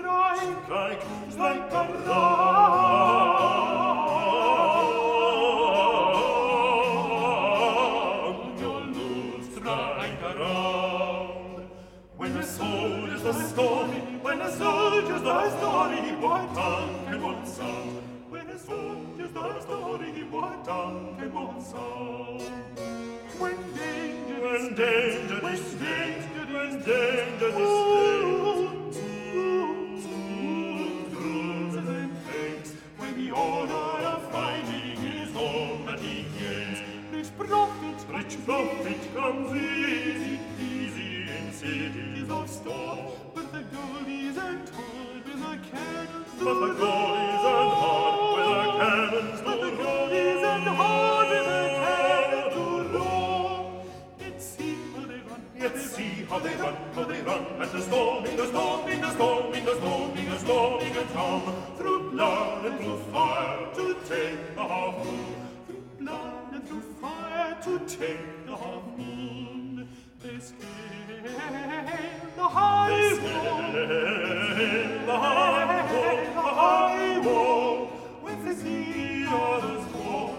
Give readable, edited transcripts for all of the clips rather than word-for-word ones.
strike a round. Your lute, strike a round. When a soldier's the story, when a soldier's the story, what tongue can one sound? When a soldier's the story, what tongue can one sound? When danger is great, when danger is great, when the order of fighting is all that he gains, rich profit comes easy in cities of store, but the gold isn't hard with a cannon to roar. But the gold isn't hard with a cannon to roar. But the gold isn't hard with a cannon to roar. Let's see how they run, let's see how they run, and the storming, the storming, the storming, the storming, the storming a town, through blood and through fire to take the half moon, through blood and through fire to take the half moon. They scale the high wall, when they see others fall.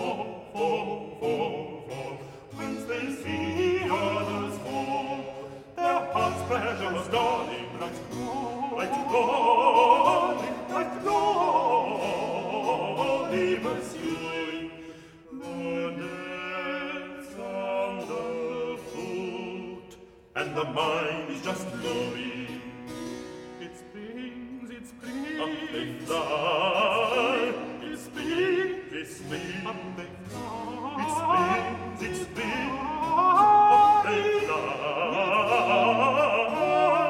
Whence they see others fall, their hearts' pleasure was dawning, like glory pursuing the dance on the foot, and the mind is just glory. It springs, up they fly, it springs, up they fly, it springs, up they fly,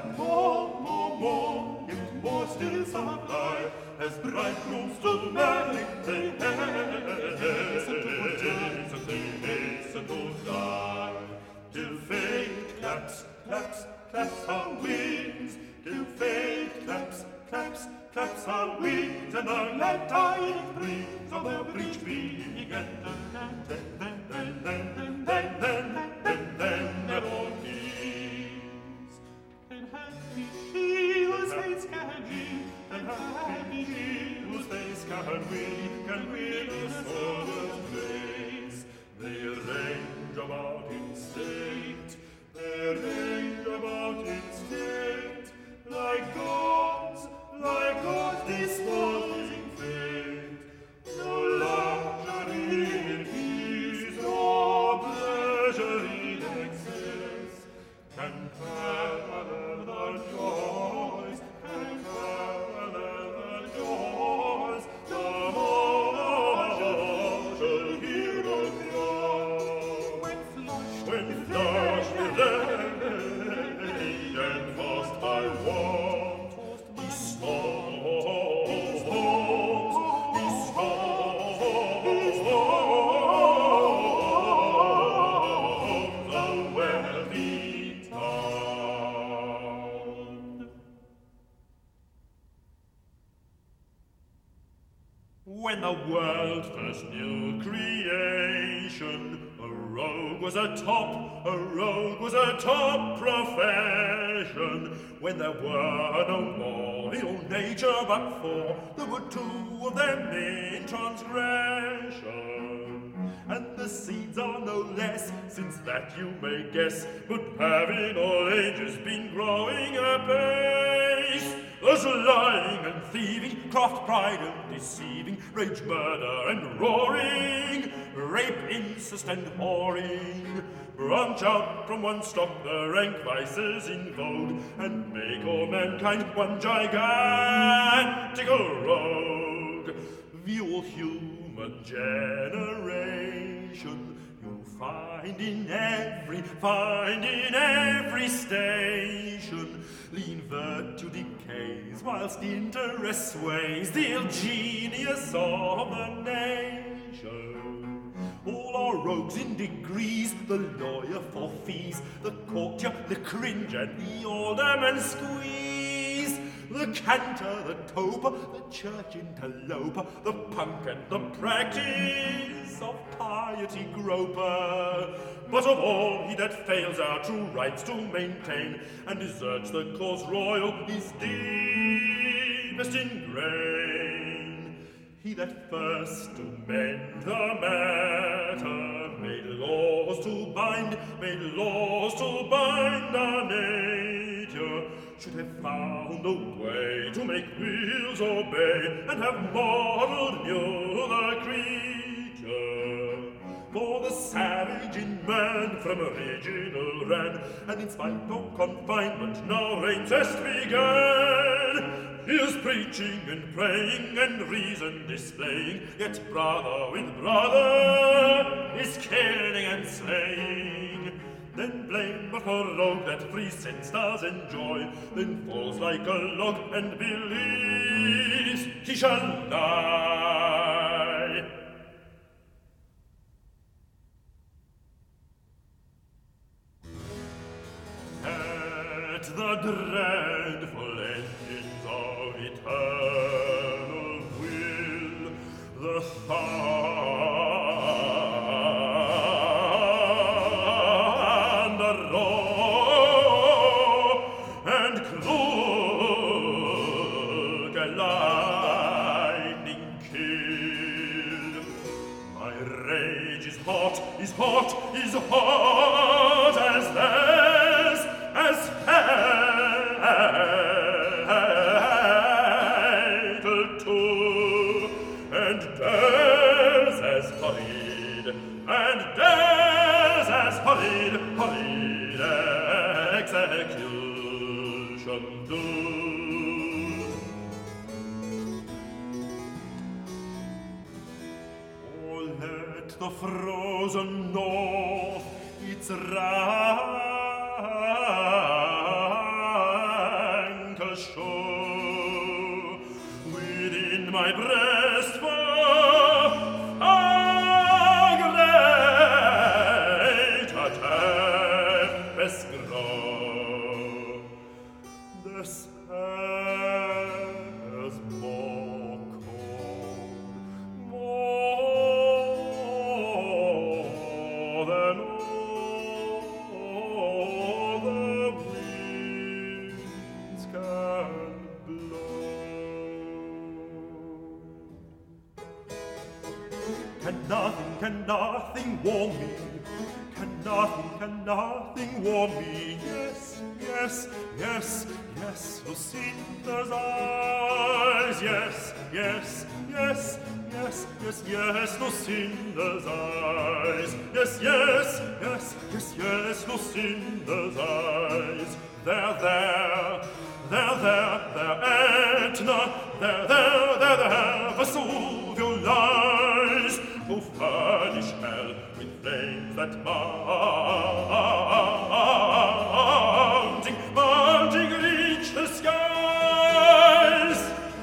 yet more still supply, as bridegrooms to marry, they hasten to die, till fate claps her wings, till fate claps her wings, and the glad tidings brings of the breach being ended. Then it all means. And happy she whose face can be, and happy she whose face can win a soldier's grace. They range about in state, like gods disposing fate. No luxury in peace, no pleasure in excess, can parallel the joys, the martial hero cry. When flushed with age and forced by want, he storms a wealthy town. When the world first knew creation, a rogue was a top profession. When there were no more ill nature but four, there were two of them in transgression. And the seeds are no less, since that you may guess, but have in all ages been growing apace. There's lying and thieving, craft, pride and deceiving, rage, murder and roaring, rape, incest and whoring. Branch out from one stock the rank vices in vogue, and make all mankind one gigantical rogue. View all human generation, you'll find in every station. Lean virtue decays, whilst interest sways the ill genius of the nation. All are rogues in degrees, the lawyer for fees, the courtier, the cringe, and the alderman squeeze. The cantor, the toper, the church interloper, the punk and the practice of piety groper. But of all, he that fails our true rights to maintain, and deserts the cause royal, is deepest in grain. He that first to mend the matter made laws to bind our nature, should have found a way to make wills obey, and have modeled new the creature. For the savage in man from original ran, and in spite of confinement now reigns as began. He is preaching and praying and reason displaying, yet brother with brother is killing and slaying. Then blame but a rogue that free sense does enjoy, then falls like a log and believes he shall die. At the dreadful engines of eternal will, the thunder roar, and crooked lightning kill. My rage is hot, is hot, is hot as theirs, as fatal too, and theirs as horrid, and theirs as horrid, horrid execution do. Oh, let the frozen north its rancor show within my breast for a greater tempest grow. The sailors more cold, more than all the winds can blow. Can nothing warm me? Can nothing warm me? Yes, yes, yes, yes, Lucinda's eyes. Yes, yes, yes, yes, yes, yes, Lucinda's eyes. Yes, yes, yes, yes, yes, Lucinda's eyes. There, Etna, there, Vesuvio lies, who furnish hell with flames that mounting reach the skies.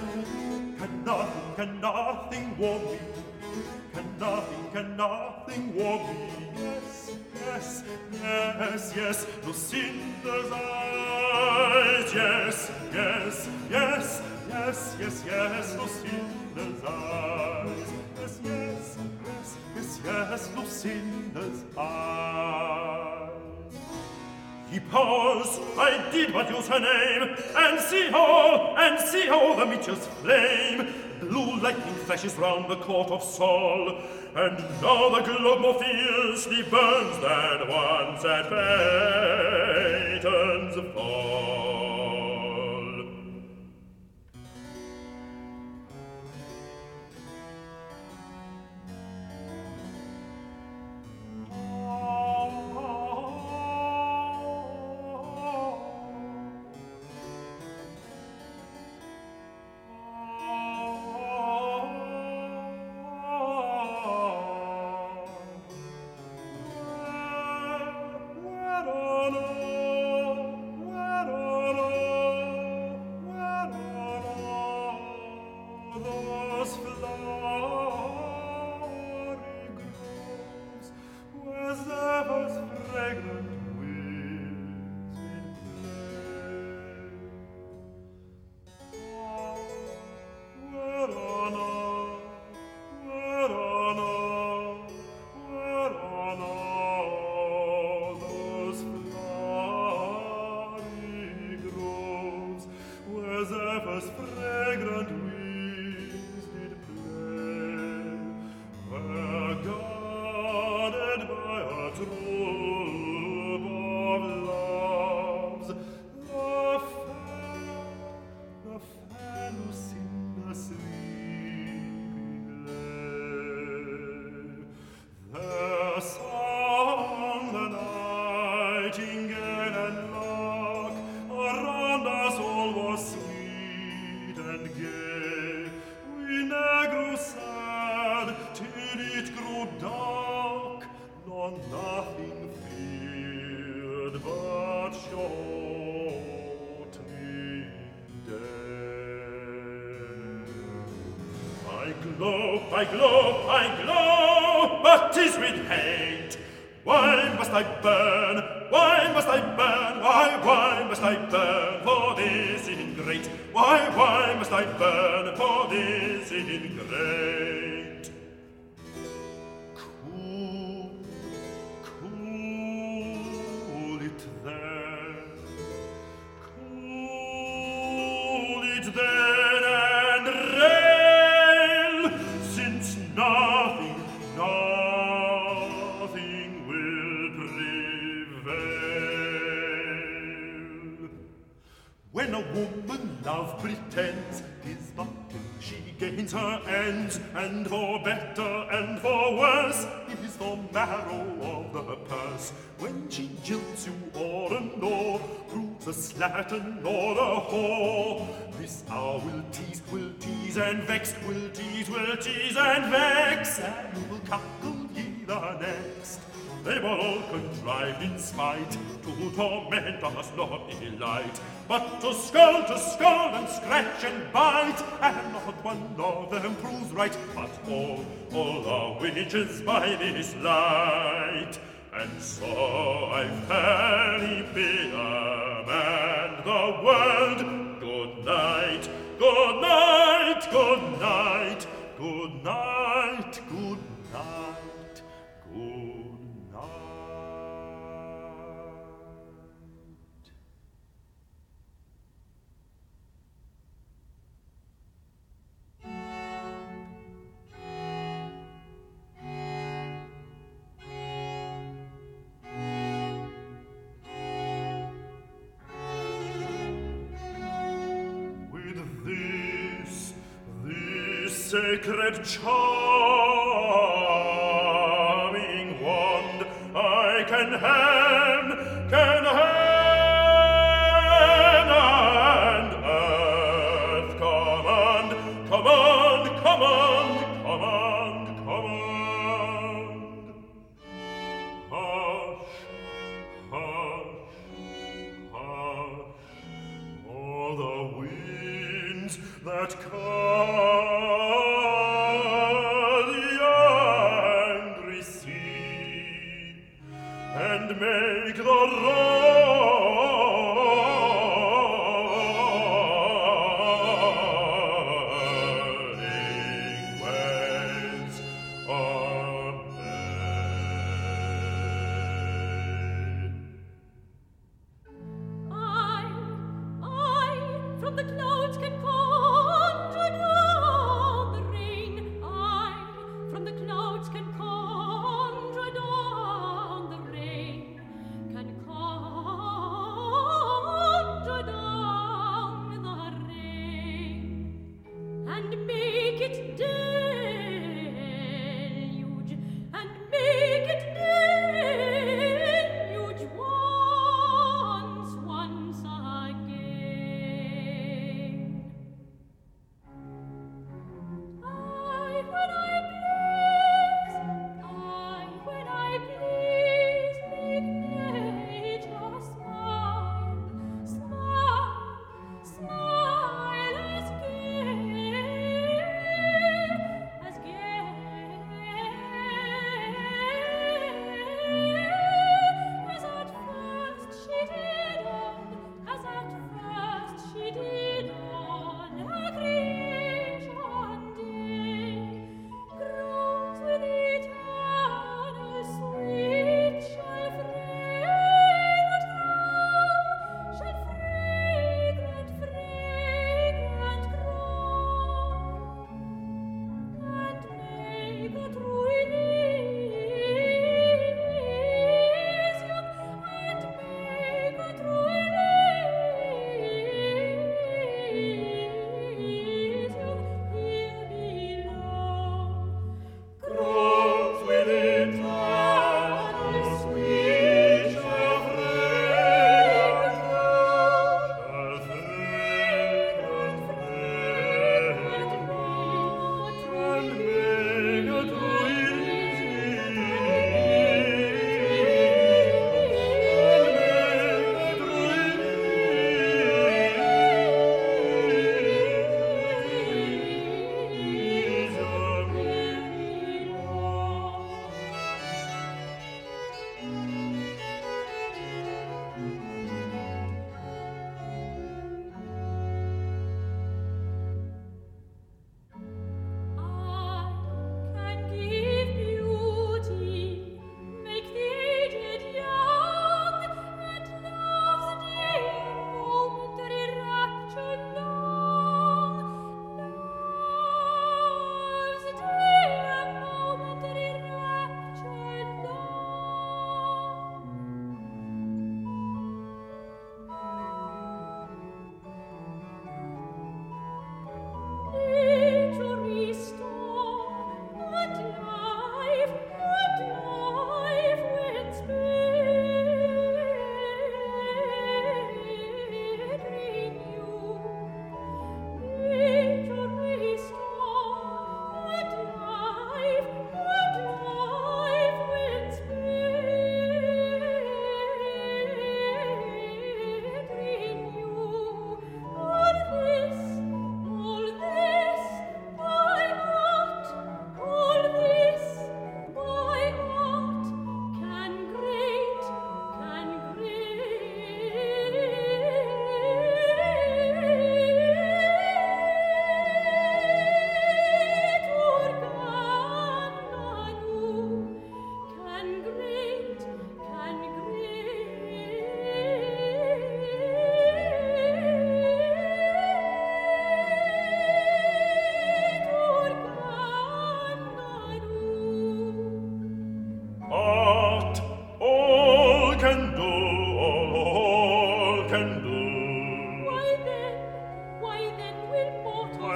Can nothing warm me? Can nothing warm me? Yes, yes, yes, yes, Lucinda's eyes. Yes, yes, yes, yes, yes, yes, Lucinda's eyes. Yes, yes, yes, yes, yes, Lucinda's eyes. Ye powers, I did but use her name, and see how the meteors flame. Blue lightning flashes round the court of Sol, and now the globe more fiercely burns than once at Phaeton's fall. Where on zephyrs fragrant winds did play, were guarded by a troop of loves. The fair Lucinda sleeping lay. Their song the nightingale and lark around us all was sweet and gay. We ne'er grew sad till it grew dark, nor nothing feared but shortening day. I glow, but 'tis with hate. Why must I burn? Why must I burn? Why must I burn for this ingrate? Why must I burn for this ingrate? Cool it then. Cool it then and rail, since nothing will prevail. When a woman love pretends, 'tis but till she gains her ends, and for better and for worse, it is the marrow of the purse. When she jilts you o'er and o'er, proves a slattern or a whore, this hour will tease and vex, will tease and vex, and you will cuckold ye the next. They were all contrived in spite, to torment us, not delight, but to scold and scratch and bite, and not one of them proves right, but all are witches by this light. And so I fairly bid a man the world good night, good night, good night, good night, good night, good night. Sacred charming wand I can hand and earth command. Hush, all the winds that come and make the running waves I from the clouds can conjure down the rain. I from the clouds can conjure down the rain. Can conjure down the rain and make it deluge, and make it deluge once again. When I please, make nature smile as gay.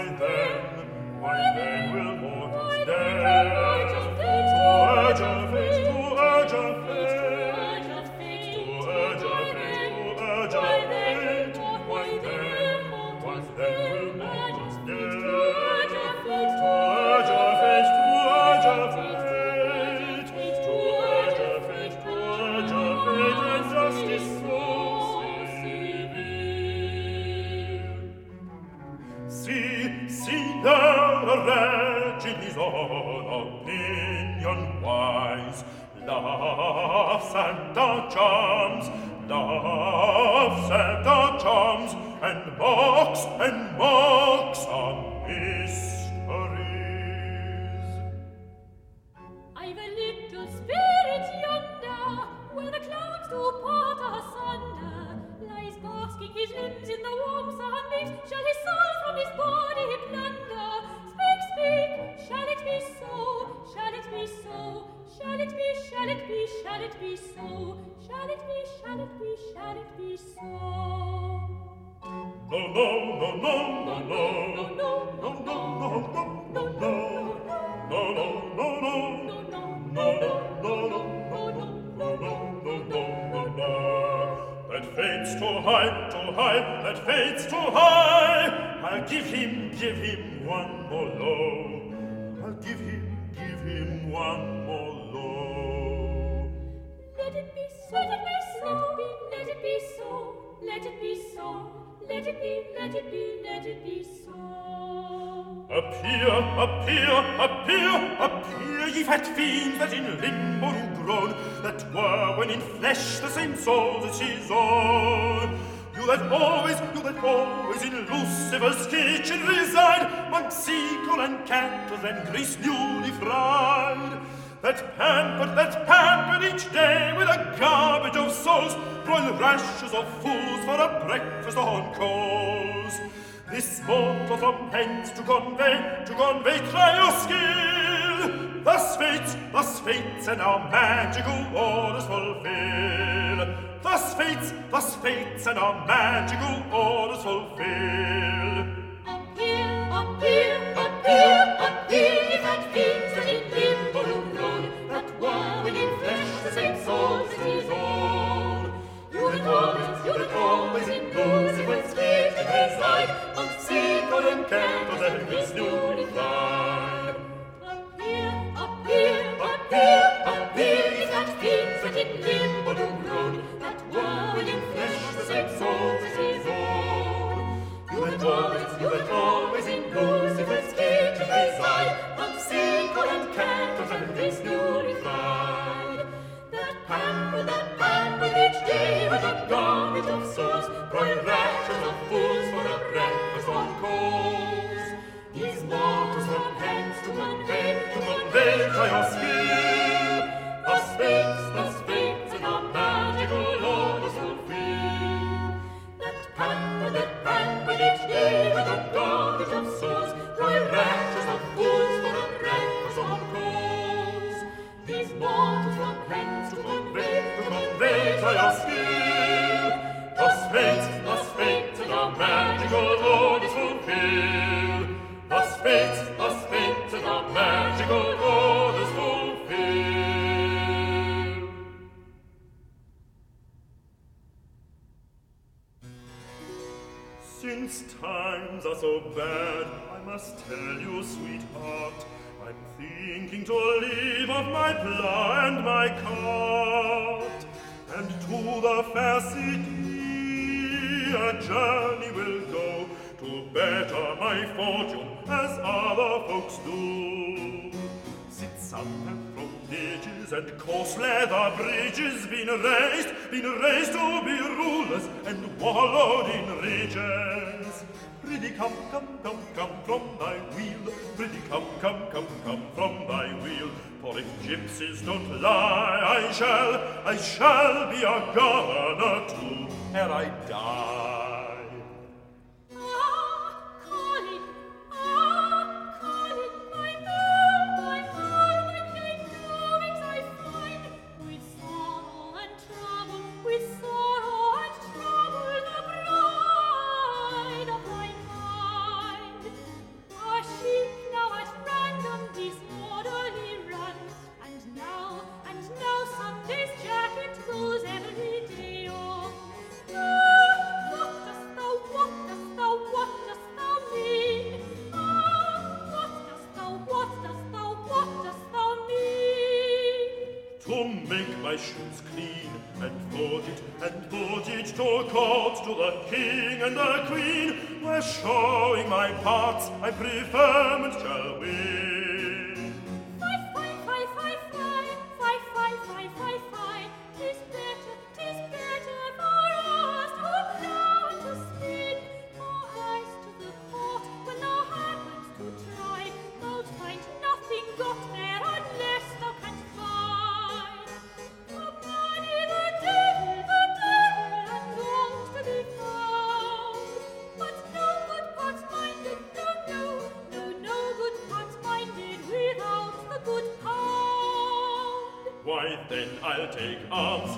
then will mortals dare to urge a fate, to urge a fate, to urge a fate, to urge a fate? Why then will mortals dare to urge a fate, to urge a fate, to urge a fate, to urge a fate, and justice so severe? See, there a wretch in his own opinion wise laughs and charms, and mocks our mysteries. I've a little spirit yonder, where the clouds do part asunder, lies basking his limbs in the warm sunbeams. Shall his soul from his body plunder? Speak, shall it be so? Shall it be so? Shall it be, shall it be, shall it be so? Shall it be, shall it be, shall it be so? No, no, no, no, no, no, no, no, no, no, no, no, that fate's too high, too high, that fate's too high. I'll give him one more blow. I'll give him one more blow. Let it be so, let it be so, let it be so, let it be so, let it be, let it be, let it be so. Appear, ye fat fiends that in limbo do groan, that were when in flesh the same souls as his own. You that always in Lucifer's kitchen reside, among seagull and candles and grease newly fried, that pampered each day with a garbage of souls, broil rashers of fools for a breakfast on coals. This mortal from hence to convey, try your skill. Thus fates, and our magical orders fulfill. Thus fates, and our magical orders fulfill. Appear, ye fat fiends that in limbo do groan, that were when in flesh the same souls as his own. You that always in Lucifer's kitchen reside, on seagull and candles and grease newly fried. Appear, ye fat fiends that in limbo do groan, that were when in flesh the same souls as his own. You that always in Lucifer's kitchen reside, on seagull and candles and grease newly fried. That pampered each day with a garbage of souls, broil rashers of fools for a breakfast on coals. These mortals from hence to convey try your skill. Thus fates, and our magical orders fulfill. That pampered each day with a garbage of souls, broil rashers of fools for a breakfast on coals. These mortals from hence to convey try your skill. Thus fates, and our magical orders fulfill. Thus fates, and our magical orders fulfill. Since times are so bad, I must tell you, sweetheart, I'm thinking to leave of my plough and my cart, and to the fair city a journey will go, to better my fortune as other folks do. Since some have from ditches and coarse leather bridges been raised to be rulers and wallowed in ridges. Prithee come from thy wheel, prithee come from thy wheel, for if gypsies don't lie, I shall be a governor too, ere I die. shoes clean, and brought it to court to the king and the queen, where showing my parts I preferment shall win. Fie, fie, fie, fie, fie, fie, fie, fie, fie, 'tis better for us to plough and to spin, for ice to the court when thou happens to try, thou'lt find nothing got there unless thou canst buy. For money the devil longs to be found, but no good parts minded, no good parts minded without the good pound. Why then I'll take arms,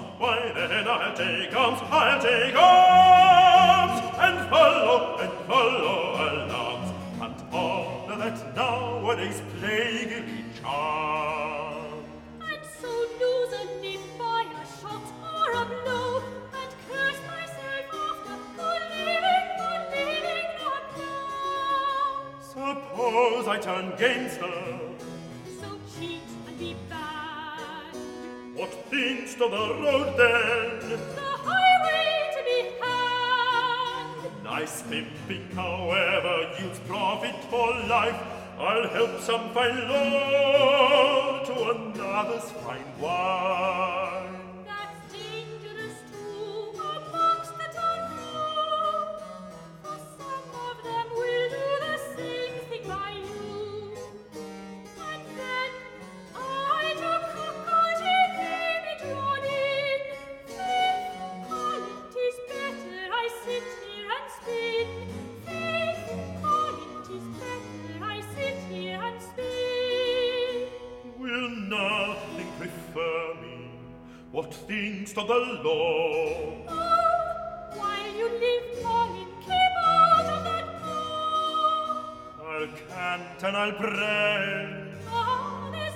I'll take arms, and follow alarms, and all that nowadays plaguily charm. And so lose a limb by a shot or a blow, and curse myself after for living not now. Suppose I turn gamester, So cheat and be bad, what things to the road then? the highway to be had. Nice pimping, however, yields profit for life. I'll help some fine lord to another's fine wine. That's dangerous too amongst the town crew, for some of them will do the same thing by you. And then I to cockle may be drawn in. Faith, Colin, 'tis better I sit here and spin. Faith, Colin, 'tis better I sit here and spin. Will nothing prefer me? What things to the law? Oh, while you live, Colin, keep out of that pool. I'll cant and I'll pray. There's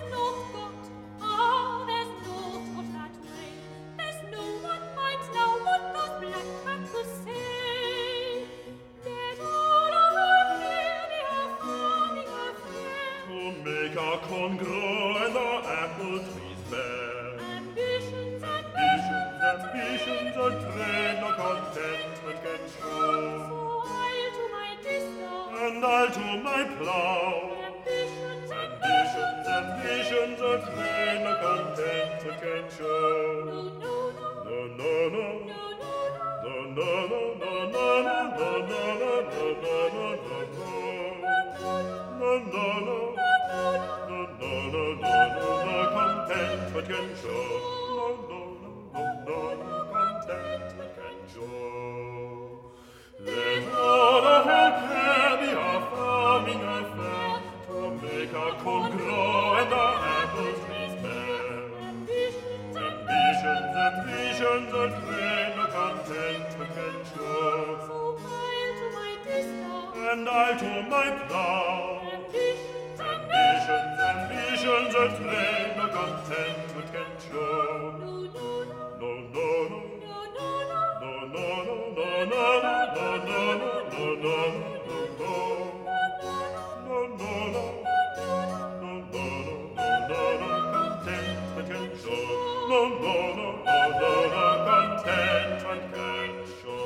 naught got that way. There's no one minds now what those black crackers say. Let all our care be our farming affair. To make our corn grow and our apple trees bear. Ambitions and trade no contentment can show. So I'll to my distaff. And I'll to my plough. Ambitions and trade no contentment can show. No. Contentment can show. Contentment can show. Let all our care be our farming affair, to make our corn grow and our apple trees bear. Ambitions and trade no contentment can show. So I'll to my distaff. And I'll to my plough. Ambitions and trade no contentment can show. Contentment can show. Contentment can show.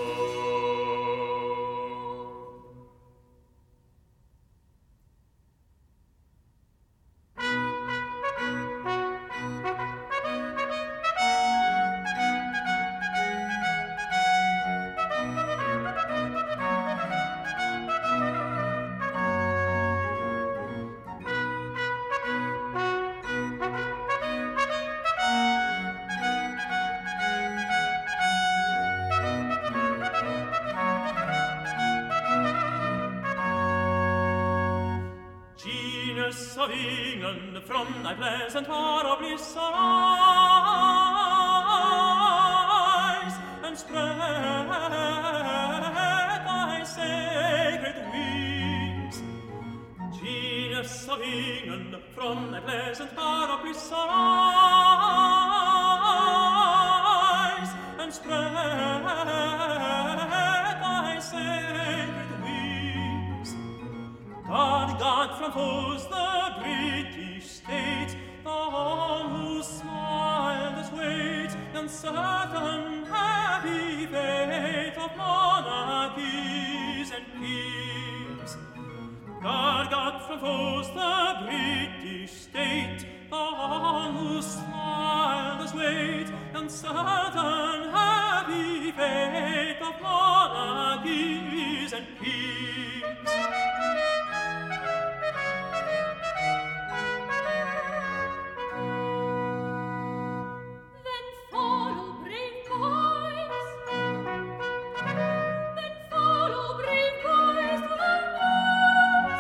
Singen from thy pleasant hour of bliss arise, and spread thy sacred wings. Genius of England, from thy pleasant hour of bliss arise, and spread thy sacred wings. God from foes the British state, the one who smiled smallest weight, and certain heavy fate of monarchies and kings. Guard from foes the British state, the one whose smallest weight, and certain heavy fate of monarchies and kings. Then follow, brave boys. Then follow, brave boys, to the wars.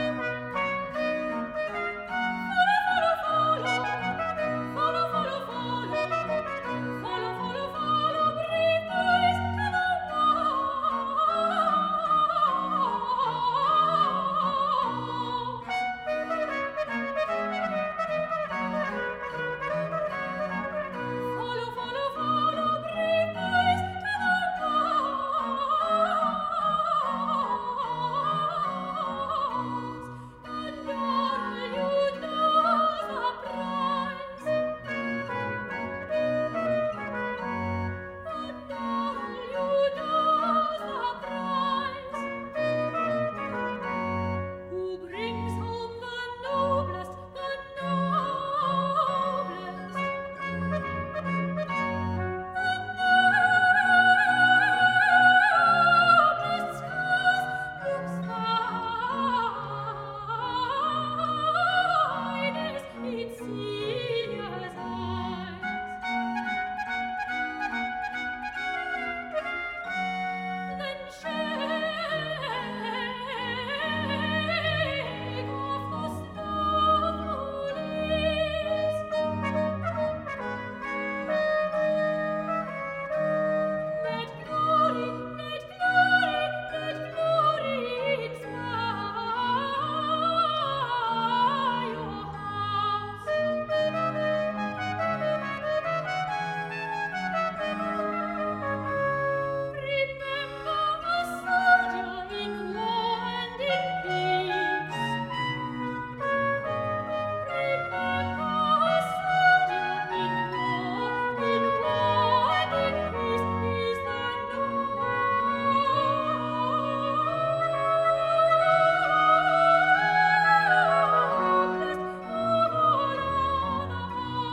Follow, follow, follow, follow, follow, follow, follow, brave boys, to the Follow, follow, follow, brave boys, to the wars. And all you know the prize. And all you know the prize. Who brings home the noblest, the noblest? Let glory inspire your hearts. Remember a soldier in war and in peace. Remember a soldier in war and in peace. He's the noblest of all other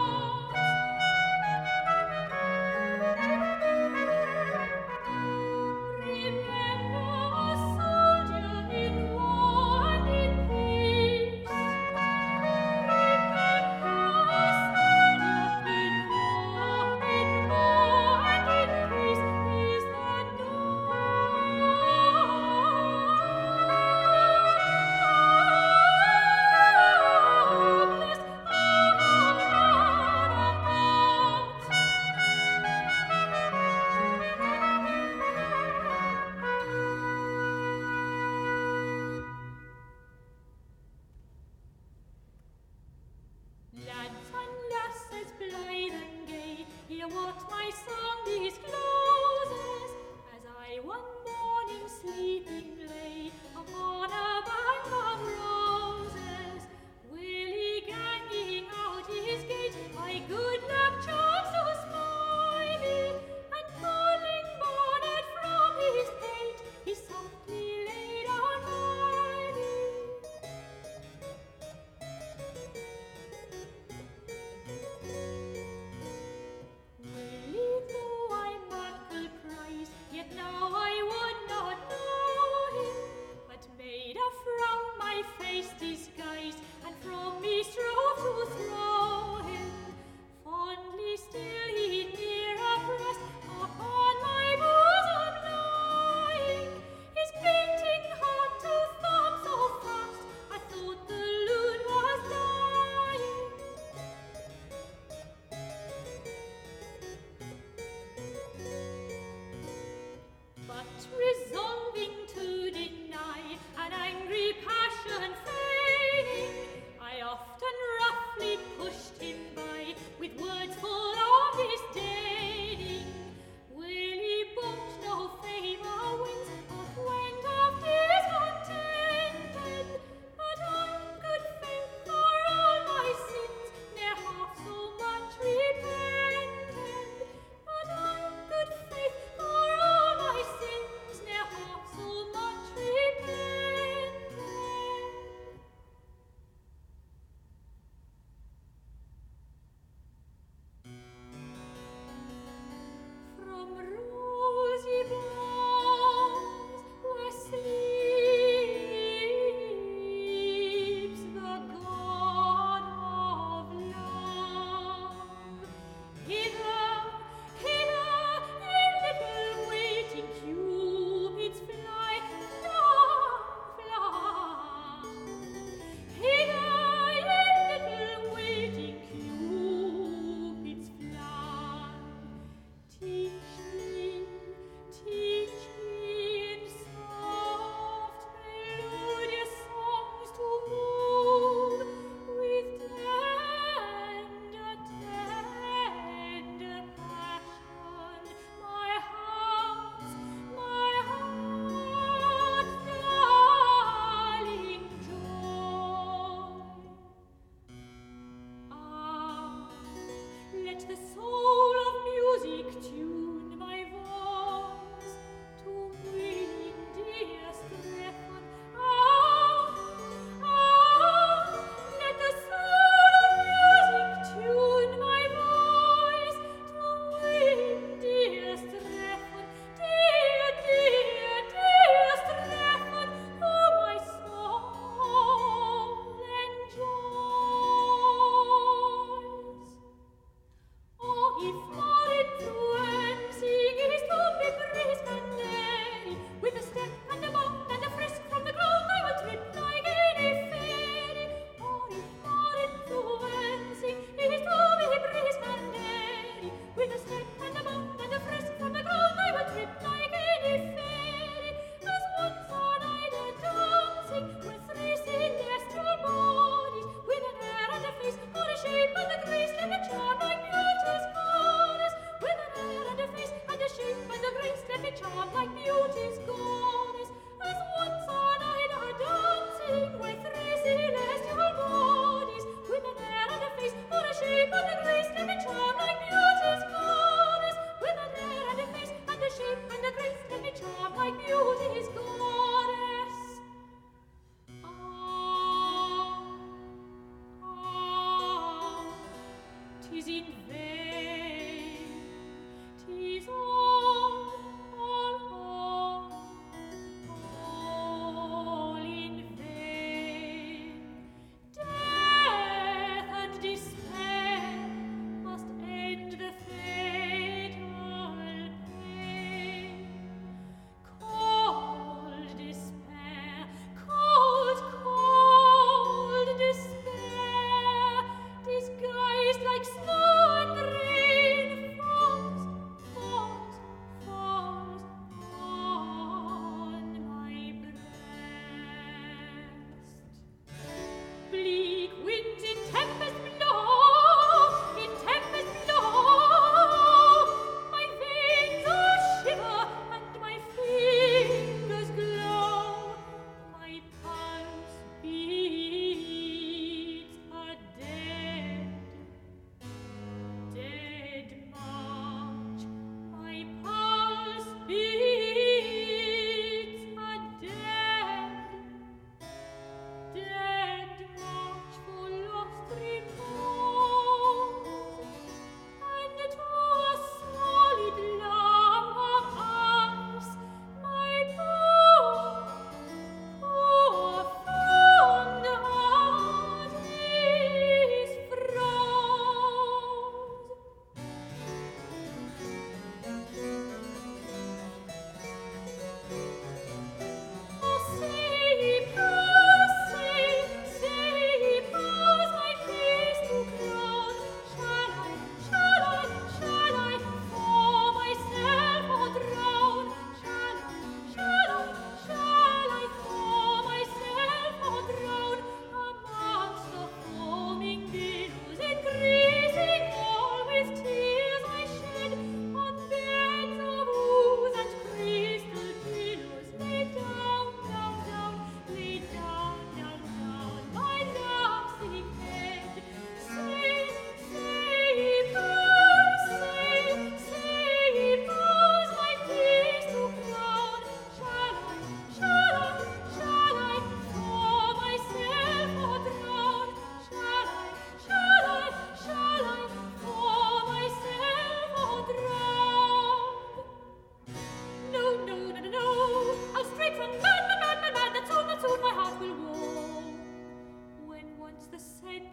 Remember a soldier in war and in peace. Remember a soldier in war and in peace. He's the noblest of all Lads and lasses blithe and gay, hear what my song discloses. As I one morning sleeping lay upon a bank of roses, Willie ganging out his gate, my good luck charms to smiley, and pulling bonnet from his pate, he softly laid on my knee. Willie, though I muckle prize, yet now I would not know him, but made a frown my face disguise, and from me strove to throw him. Fondly still he near abreast upon my bosom lying, his beating heart to thumb so fast, I thought the loon was dying. But resolving to deny an angry passion feigning, I often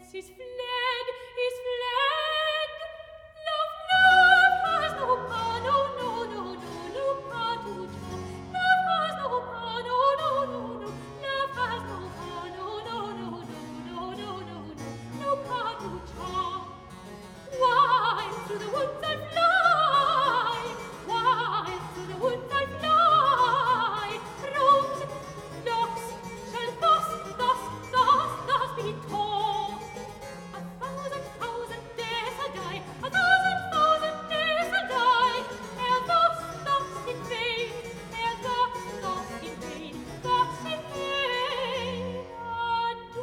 is fled, is fled. Love, love has no power, no, no, no, no, no power to charm. Love has no power, no, no, no, no. Love has no power, no, no, no, no, no, no, no, no, no power to charm. Why through the woods I fly? Why through the woods I fly? Rose, locks shall thus be torn. 1,000 days I die, 1,000 days I die. Thus in vain, thus in vain, thus in vain I die.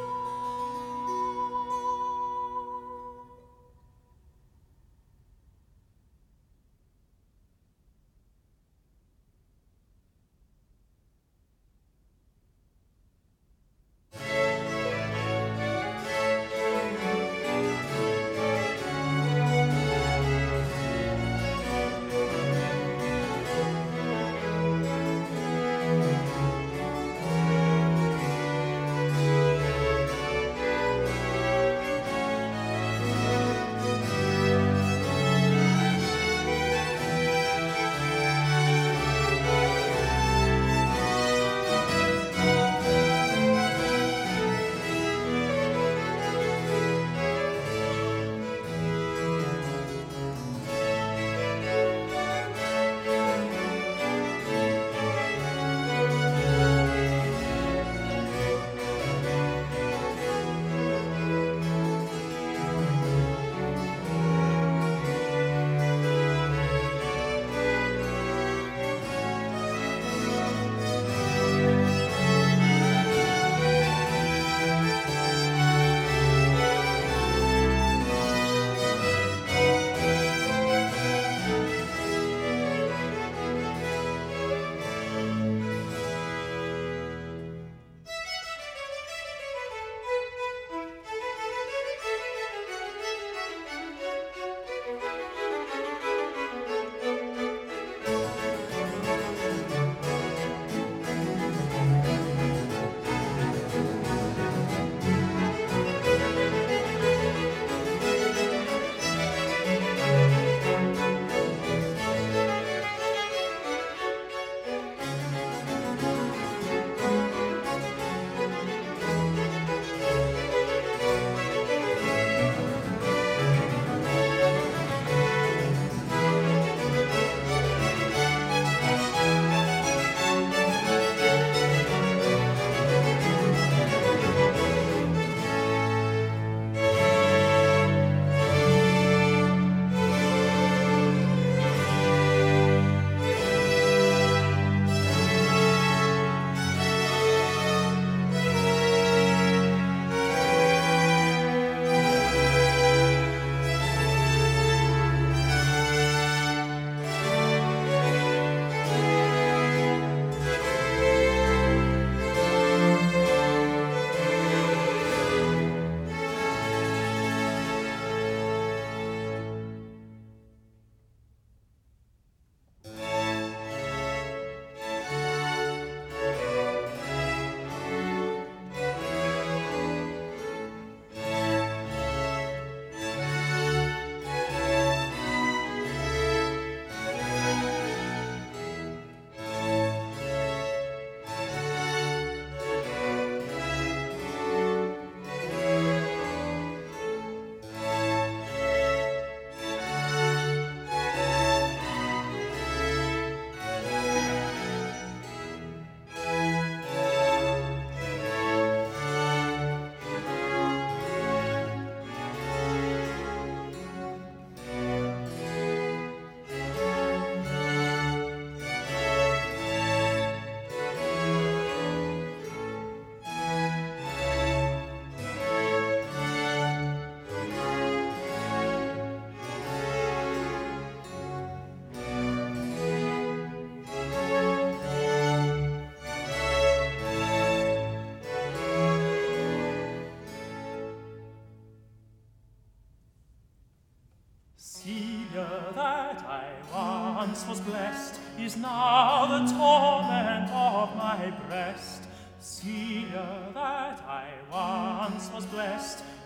once was blessed is now the torment of my breast. Celia, that I once was blessed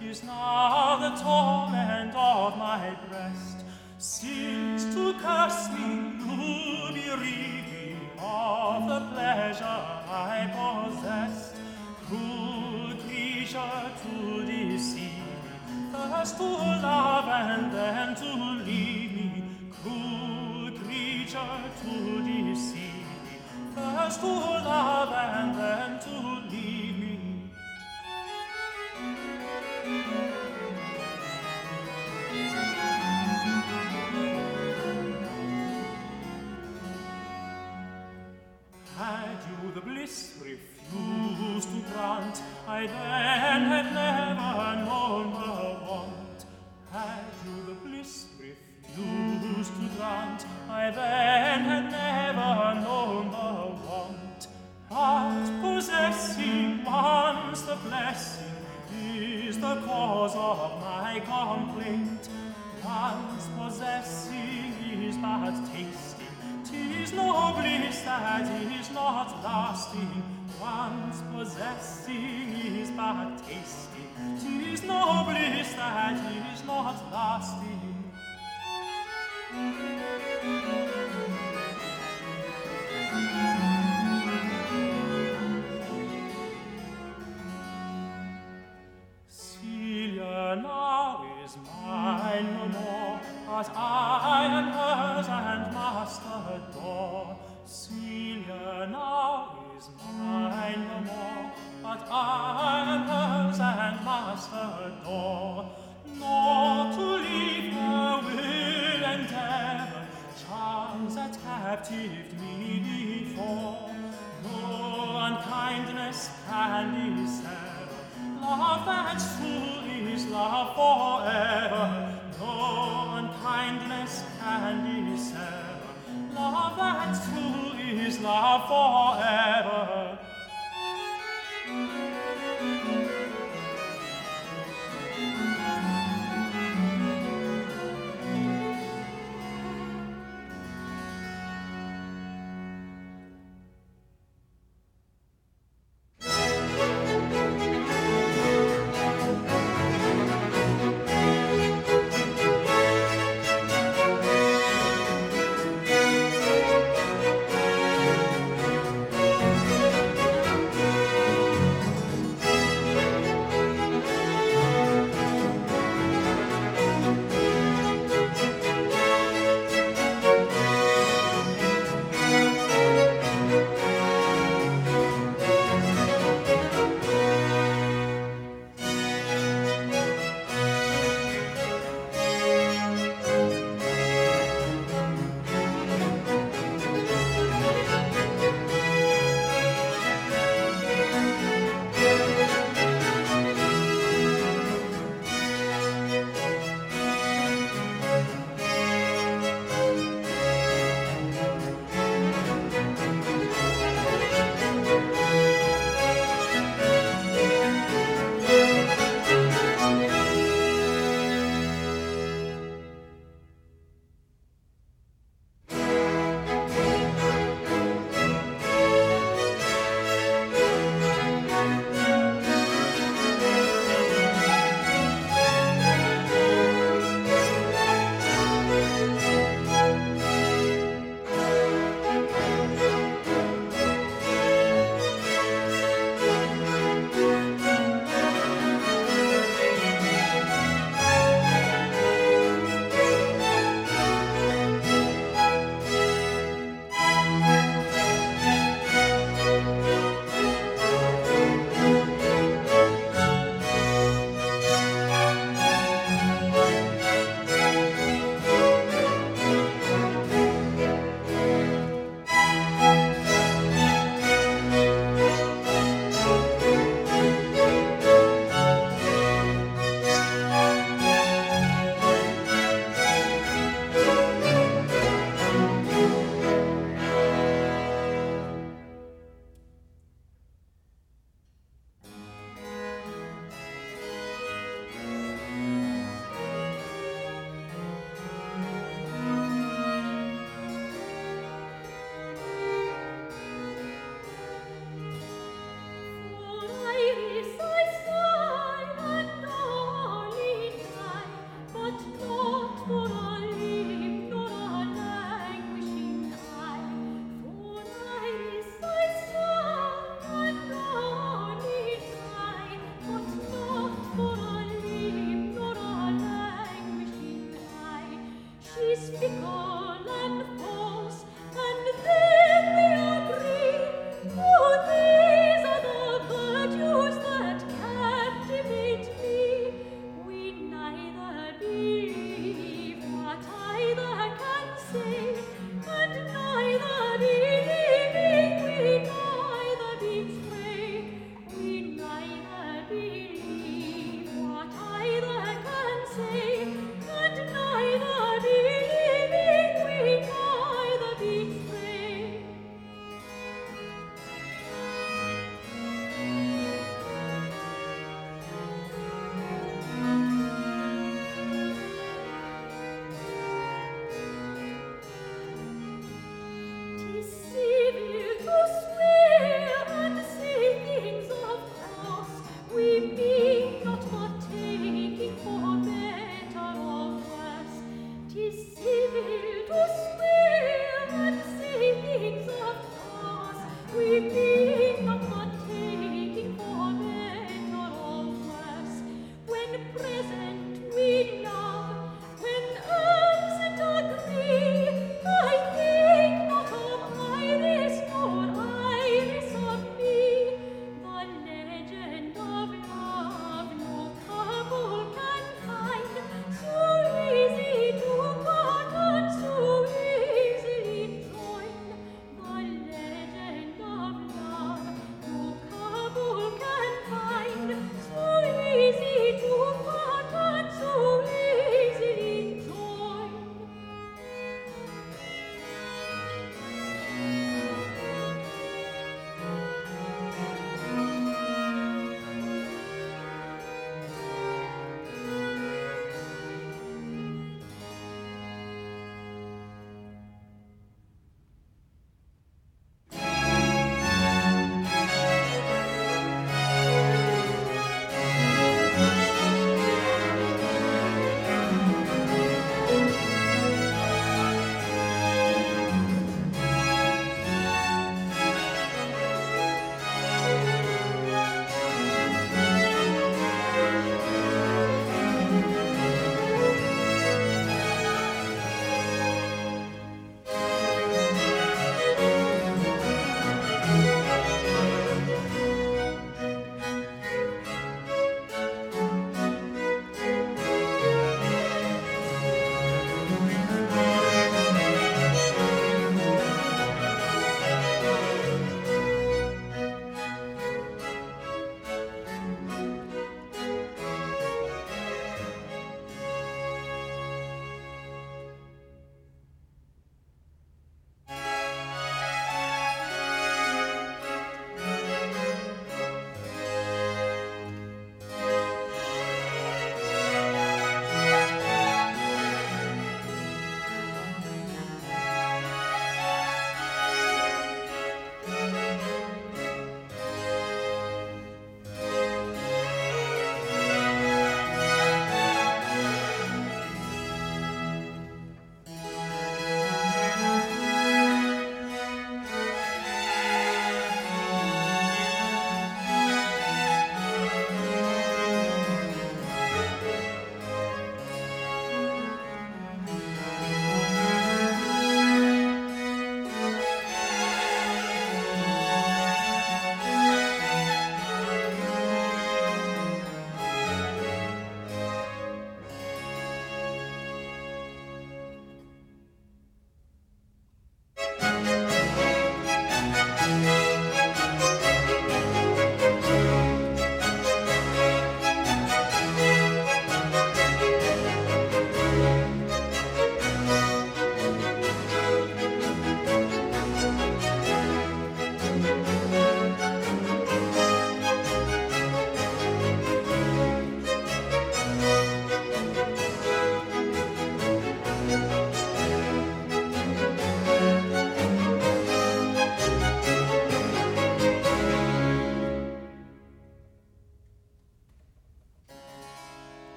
is now the torment of my breast. Since to curse me, to bereave me of the pleasure I possessed, cruel creature, to deceive me, first to love and then to leave me, cruel creature, to deceive me, first to love and then to leave me. Had you the bliss refused to grant, I then had never known the want. Had you the bliss refused to grant, I then had never known the want. But possessing once the blessing is the cause of my complaint. Once possessing is but tasting, 'tis no bliss that is not lasting. Once possessing is but tasting, 'tis no bliss that is not lasting. Celia now is mine no more, but I am hers and must adore. Celia now is mine no more, but I am hers and must adore. Nor to leave her will endeavor, charms that captived me before. No unkindness can dissever love that's true is love forever. No unkindness can dissever love that's true is love forever.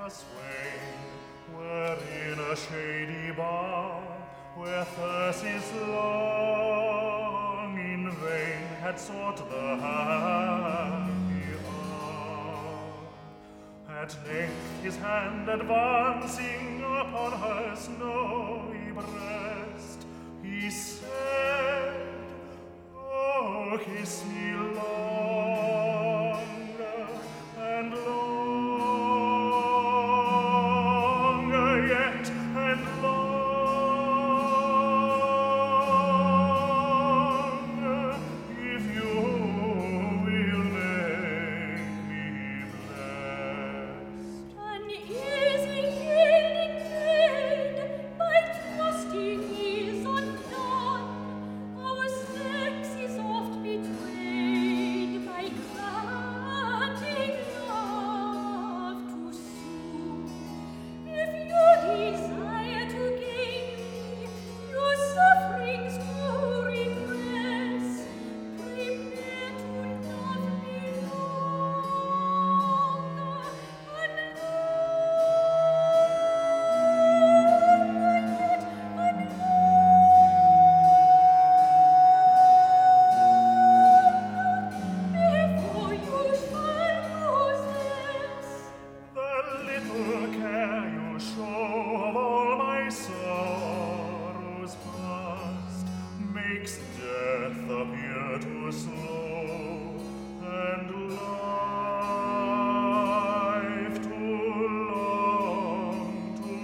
a swain were in a shady bar, where Thyrsis long in vain had sought the happy hour. At length his hand advancing upon her snowy breast, he said, "Oh, kiss me longer and longer yet and longer, if you will make me blessed." An easy yielding maid, by trusting is undone. Our sex is oft betrayed by granting love too soon. If you desire to gain me, your sufferings to repress, prepare to love me longer and longer yet and before you shall possess. The little care you show of all my sorrows past makes death appear too slow and life too long to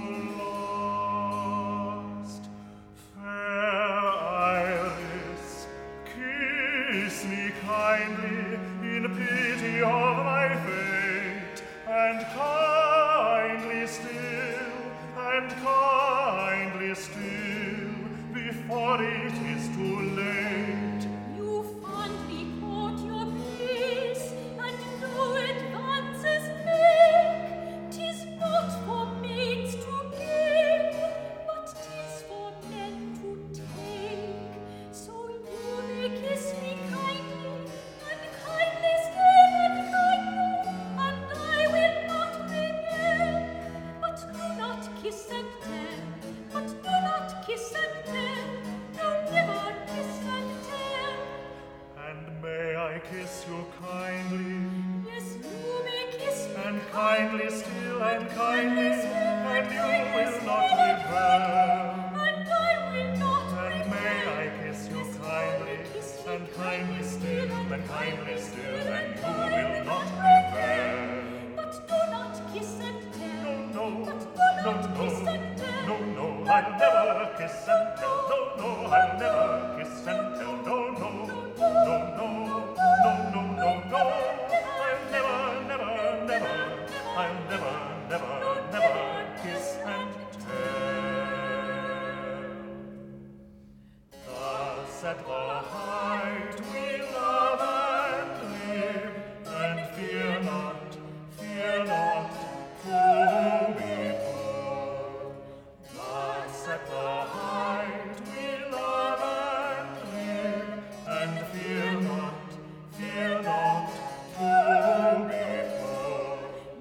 last. Fair Iris, kiss me kindly in pity of my fate, and kindly still, before it is too late. You fondly court your bliss, and no advances make. 'Tis not for maids to give, but 'tis for men to take. So you may kiss me kindly still, and I will not rebel. But do not kiss and tell, but do not kiss and tell, no, never kiss and tell. And may I kiss you kindly, Yes, you may kiss me and kindly still, and kindly still, and you will not rebel. and I will not And may I kiss you Yes, kindly, kiss me and kindly still, and kindly still, and you I will not rebel. rebel. But do not kiss and tell. No, But do no, not kiss and tell. no, I'll never kiss and tell. No, I'll never kiss and tell. No, I'll never kiss and tell. Thus at the height we love and live, and fear not to be poor. Thus at the height we love and live, and fear not to be poor.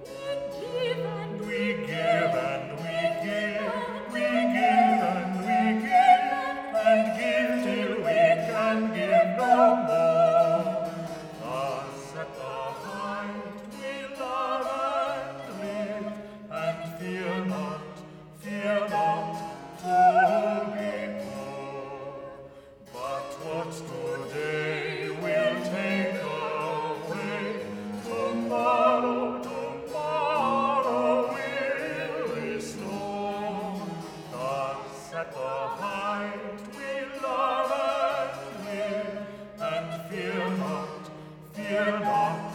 We give and We give and we give, we give and we give, and give till we can give no more. Thus at the height we love and live, and fear not to be poor. But what today will take away, tomorrow will restore. Thus at the height we love and live, and fear not